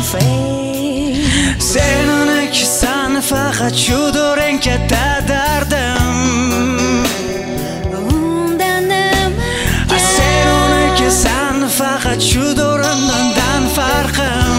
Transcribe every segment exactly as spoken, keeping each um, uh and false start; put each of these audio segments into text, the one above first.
afraid. Sen unukisan faqat shu do'ring katta dardim. Undan nima Sen unukisan faqat shu do'rimdan farqim.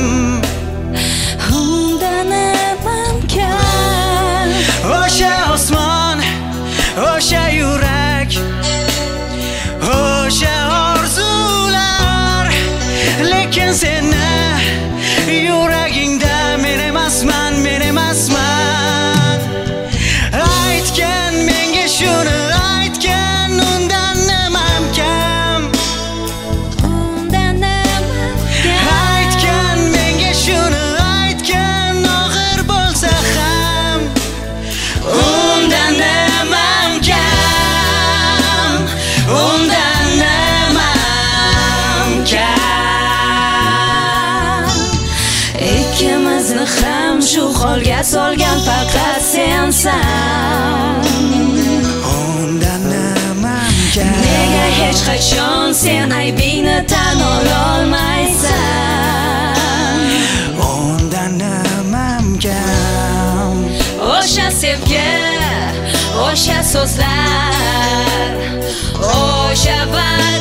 Undan nimam kam. O'sha osmon, o'sha yurak, o'sha orzular, lekin seni yuragingda men emasman, men emasman. Aytgan menga shuni aytgan, undan nimam kam. Undan nimam kam. Aytgan menga shuni aytgan, og'ir bo'lsa ham undan nimam kam. Undan nimam kam. Ikkimizni ham shu holga solgan faqat sensan. Undan nimam kam. Nega hech qachon sen aybingni tan ololmaysan? Undan nimam kam. O'sha sevgi, o'sha so'zlar, o'sha va'da